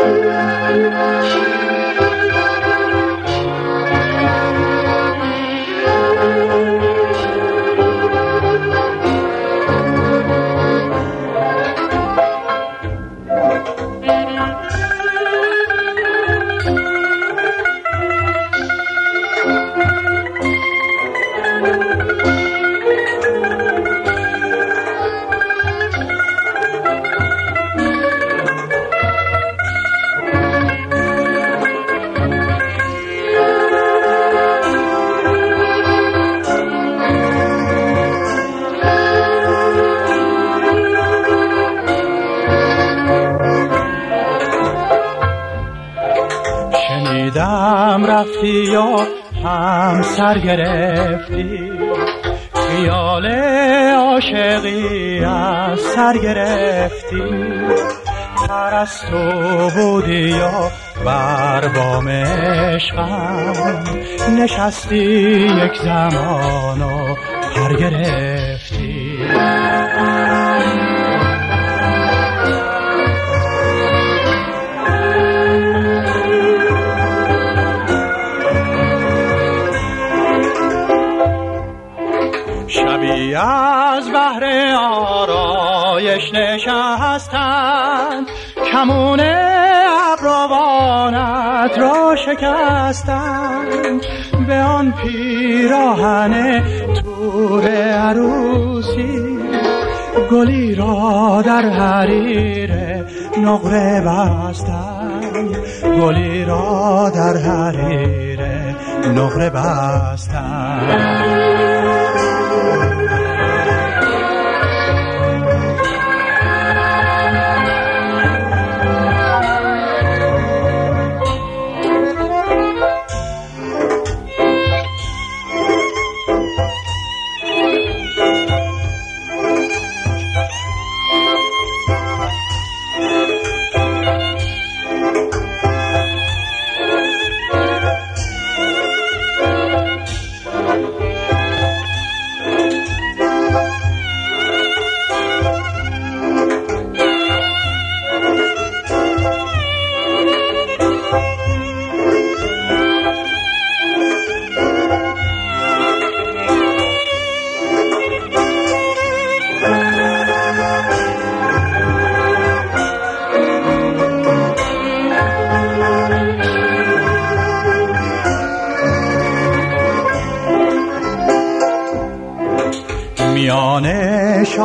شنیدم رفتی یا هم سر گرفتی، خیال عاشقی از سر گرفتی، پرستو بودی یا بر بام عشقم نشستی یک زمان و پر گرفتی. شبی از بحر آرایش نشستند، کمون ابروانت را شکستند، به آن پیراهن تور عروسی گلی را در حریر نقره بستند، گلی را در حریر نقره بستند.